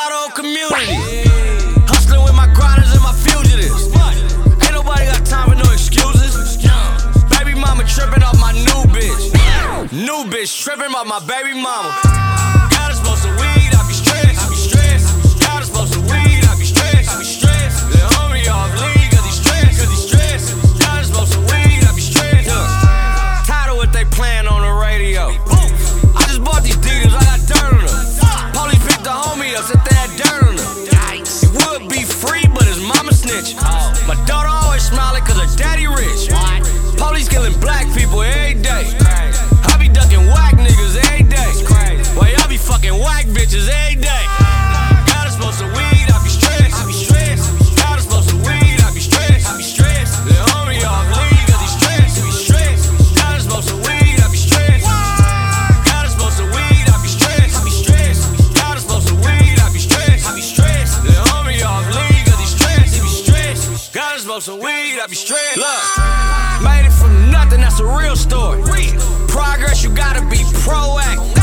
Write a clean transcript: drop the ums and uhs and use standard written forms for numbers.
Tato community. Hustling with my grinders and my fugitives. Ain't nobody got time for no excuses. Baby mama tripping off my new bitch. New bitch tripping off my baby mama. Got us supposed to weed, I be stressed. Got us supposed to weed, I be stressed. The homie off league, cause he stressed. Got us supposed to weed, I be stressed. Tired of what they playing on the radio. I just bought these dealers, I got dirt on them. Police picked the homie up, said they had dirt on them. It would be free, but his mama snitch. My daughter always smiling cause her daddy rich. Police killing black people every day. I be ducking whack niggas every day. Well, y'all be fucking whack bitches every day. Got us supposed to weed, I be stressed. Got us supposed to weed, I be stressed. The homie off league cause he stressed. Got us supposed to weed, I be stressed. Got us supposed to weed, I be stressed. Got us supposed to weed, I be stressed. The homie off league cause he stressed. Got us supposed to weed, I be stressed. Look, made it from nothing, that's a real story. Progress, you gotta be proactive.